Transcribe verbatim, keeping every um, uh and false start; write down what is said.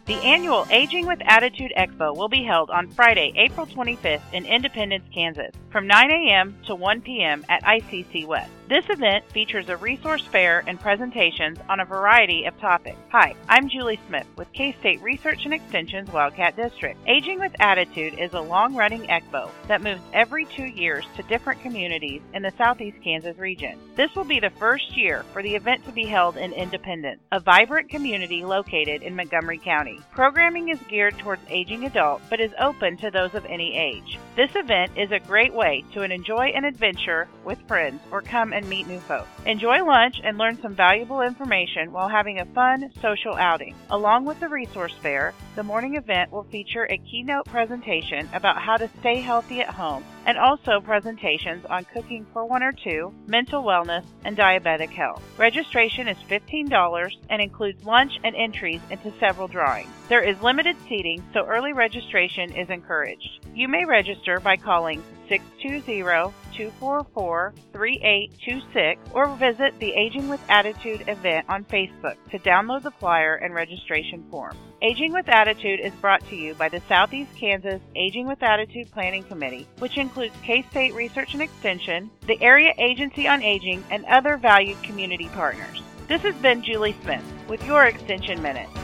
The annual Aging with Attitude Expo will be held on Friday, April twenty-fifth in Independence, Kansas, from nine a.m. to one p.m. at I C C West. This event features a resource fair and presentations on a variety of topics. Hi, I'm Julie Smith with K-State Research and Extension's Wildcat District. Aging with Attitude is a long-running expo that moves every two years to different communities in the Southeast Kansas region. This will be the first year for the event to be held in Independence, a vibrant community located in Montgomery County. Programming is geared towards aging adults but is open to those of any age. This event is a great way to enjoy an adventure with friends or come and meet new folks. Enjoy lunch and learn some valuable information while having a fun social outing. Along with the resource fair, the morning event will feature a keynote presentation about how to stay healthy at home and also presentations on cooking for one or two, mental wellness, and diabetic health. Registration is fifteen dollars and includes lunch and entries into several drawings. There is limited seating, so early registration is encouraged. You may register by calling six two zero, two four four, three eight two six or visit the Aging with Attitude event on Facebook to download the flyer and registration form. Aging with Attitude is brought to you by the Southeast Kansas Aging with Attitude Planning Committee, which includes K-State Research and Extension, the Area Agency on Aging, and other valued community partners. This has been Julie Smith with your Extension Minute.